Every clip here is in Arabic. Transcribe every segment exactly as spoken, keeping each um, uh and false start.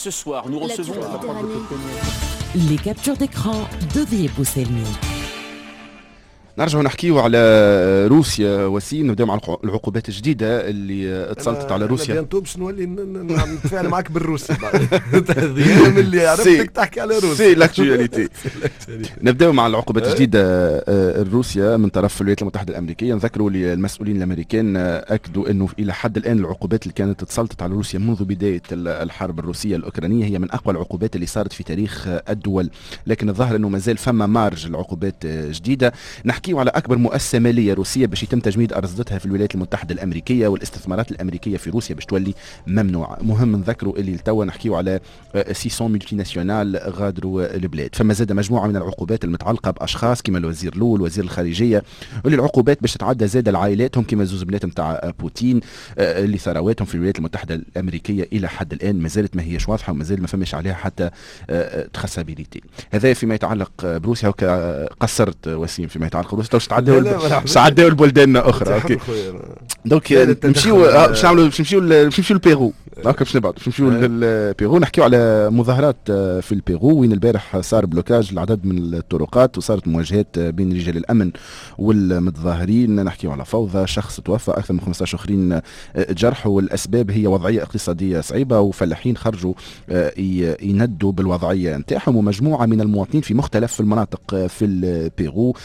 Ce soir, nous recevons les captures d'écran de ذيب بوسلمي. نرجع نحكيو على روسيا وسيم، نبداو مع العقوبات الجديده اللي اتسلطت على روسيا. بيانتو باش نولي نتفاعل معك بالروسي هذه من اللي عرفتك تحكي على روسيا سي لاكتواليتي. نبداو مع العقوبات الجديده الروسيا من طرف الولايات المتحده الامريكيه. نذكروا المسؤولين الامريكان اكدوا انه الى حد الان العقوبات اللي كانت تسلطت على روسيا منذ بدايه الحرب الروسيه الاوكرانيه هي من اقوى العقوبات اللي صارت في تاريخ الدول، لكن الظاهر انه مازال فما مارج العقوبات جديده. نحكيو على اكبر مؤسسه ماليه روسيه باش يتم تجميد ارصدتها في الولايات المتحده الامريكيه، والاستثمارات الامريكيه في روسيا باش تولي ممنوعه. مهم نذكروا اللي لتوا نحكيو على ستمائة ملتي ناسيونال غادروا البلاد. فما زاد مجموعه من العقوبات المتعلقه باشخاص كما الوزير لول وزير الخارجيه، واللي العقوبات باش تتعدى زاد لعائلاتهم كما زوز بنات نتاع بوتين اللي ثرواتهم في الولايات المتحده الامريكيه الى حد الان ما زالت ما هيش واضحه وما زال ما فماش عليها حتى تخسابيليتي. هذا فيما يتعلق بروسيا. قصرت وسيم فيما يتعلق بروسيا باش تعداو باش تعداو البلدان اخرى. اوكي دونك نمشيو باش نعملوا باش نمشيو باش نمشيو للبيرو. دونك باش نبعدوا باش نمشيو للبيرو نحكيو على مظاهرات في البيرو وين البارح صار بلوكاج لعدد من الطرقات وصارت مواجهات بين رجال الامن والمتظاهرين. نحكيو على فوضى، شخص توفى، اكثر من خمسة عشر اخرين جرحوا، والاسباب هي وضعيه اقتصاديه صعيبه وفلاحين خرجوا يندوا بالوضعيه نتاعهم، ومجموعه من المواطنين في مختلف المناطق في البيرو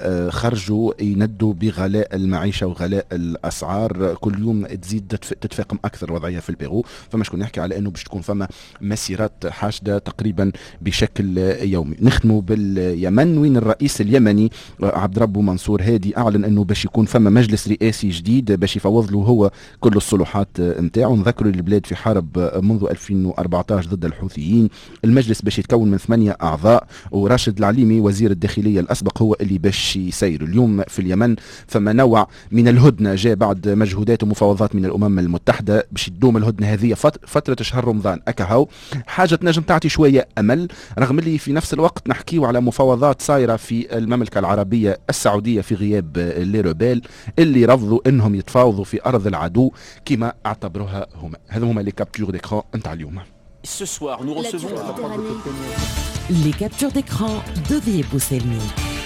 خرجوا يندوا بغلاء المعيشه وغلاء الاسعار. كل يوم تزيد تتفاقم اكثر الوضعيه في البيرو. فما شكون يحكي على انه باش تكون فما مسيرات حاشده تقريبا بشكل يومي. نختموا باليمن وين الرئيس اليمني عبد ربه منصور هادي اعلن انه باش يكون فما مجلس رئاسي جديد باش يفوض له هو كل الصلوحات نتاعو. نذكروا البلاد في حرب منذ ألفين وأربعة عشر ضد الحوثيين. المجلس باش يتكون من ثمانية اعضاء وراشد العليمي وزير الداخليه الاسبق هو اللي باش يسير. اليوم في اليمن فما نوع من الهدنه جاء بعد مجهودات ومفاوضات من الامم المتحده باش تدوم الهدنه هذه فتره شهر رمضان. اكاهو حاجه تنجم تعطي شويه امل، رغم اللي في نفس الوقت نحكيو على مفاوضات صايره في المملكه العربيه السعوديه في غياب ليروبيل اللي رفضوا انهم يتفاوضوا في ارض العدو كما اعتبروها هما. هذا هما لي كابتور ديكران نتاع اليوم. Ce soir, nous recevons les captures d'écran de ذيب بوسلمي.